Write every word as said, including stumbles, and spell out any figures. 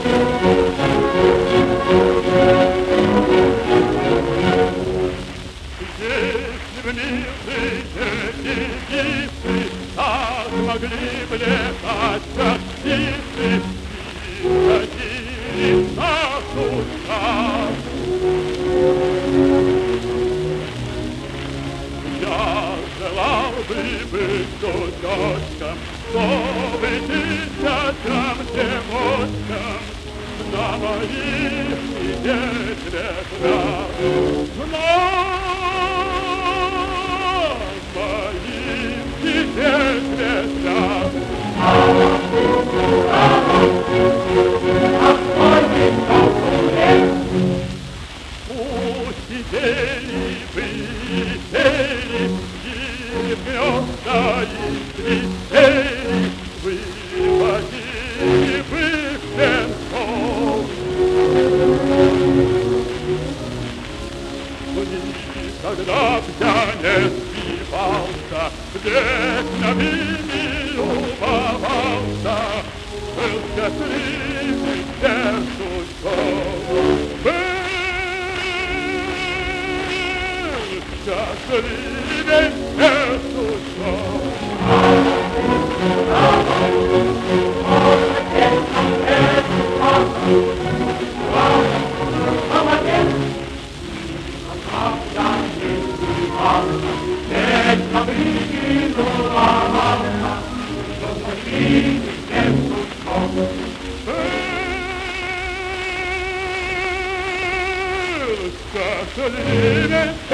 Если б не вы, девицы, так могли бы летать, как птицы, и ходили на суда. Я желал бы быть судочком, чтобы тысячам девочкам на моих сидеть ветрах. Но моих сидеть ветрах. Усидели бы и пели, и гнезда и цветели, выводили бы птенцов. Никогда б я не спивался, веками не любовался, был счастливый сердцем. Счастливей сердцем. Счастливей